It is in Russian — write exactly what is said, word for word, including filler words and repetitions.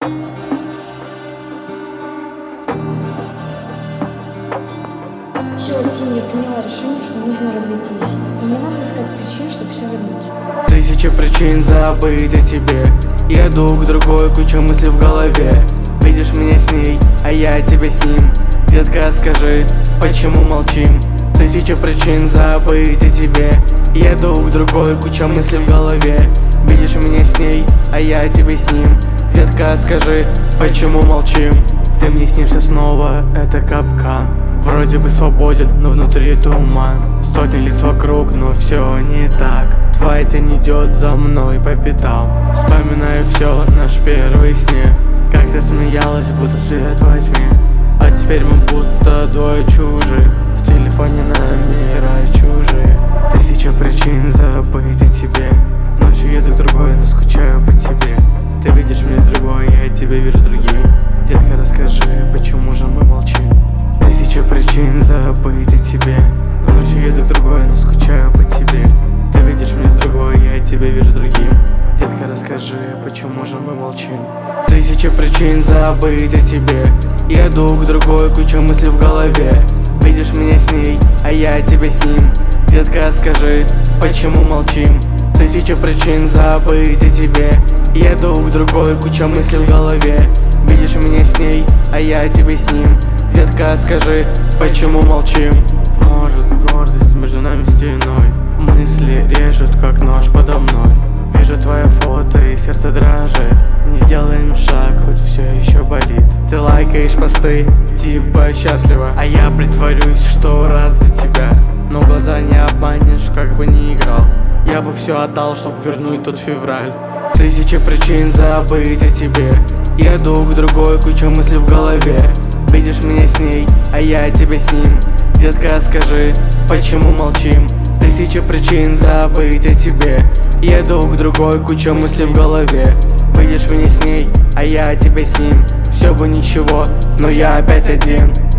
Все, Тим, я приняла решение, что нужно разойтись. И не надо искать причин, чтобы все вернуть. Тысяча причин забыть о тебе. Еду к другой, куча мыслей в голове. Видишь меня с ней, а я тебя с ним. Детка, скажи, почему молчим? Тысяча причин забыть о тебе. Еду к другой, куча мыслей в голове. Видишь меня с ней, а я тебя с ним. Детка, скажи, почему молчим? Ты мне снишься снова, это капкан. Вроде бы свободен, но внутри туман. Сотни лиц вокруг, но все не так. Твоя тень идет за мной по пятам. Вспоминаю все, наш первый снег. Как ты смеялась, будто свет во тьме. А теперь мы будто двое чужих. В телефоне номера чужие. Тысяча причин забыть о тебе. Ночью еду к другой, но скучаю по тебе. Ты видишь меня с другой, я тебя вижу с другим. Детка, расскажи, почему же мы молчим? Тысяча причин забыть о тебе. Ночью еду к другой, но скучаю по тебе. Ты видишь меня с другой, я тебя вижу с другим. Детка, расскажи, почему же мы молчим? Тысяча причин забыть о тебе. Еду к другой, куча мыслей в голове. Видишь меня с ней, а я тебя с ним. Детка, скажи, почему молчим? Тысяча причин забыть о тебе. Еду к другой, куча мыслей в голове. Видишь меня с ней, а я тебя с ним. Детка, скажи, почему молчим? Может, гордость между нами стеной. Мысли режут, как нож подо мной. Вижу твое фото и сердце дрожит. Не сделаем шаг, хоть все еще болит. Ты лайкаешь посты, типа счастлива. А я притворюсь, что рад за тебя. Но глаза не обманешь, как бы не играл. Я бы все отдал, чтоб вернуть тот февраль. Тысяча причин забыть о тебе. Еду к другой, куча мыслей в голове. Видишь меня с ней, а я тебя с ним. Детка, скажи, почему молчим? Тысяча причин забыть о тебе. Еду к другой, куча мыслей в голове. Видишь меня с ней, а я тебя с ним. Все бы ничего, но я опять один.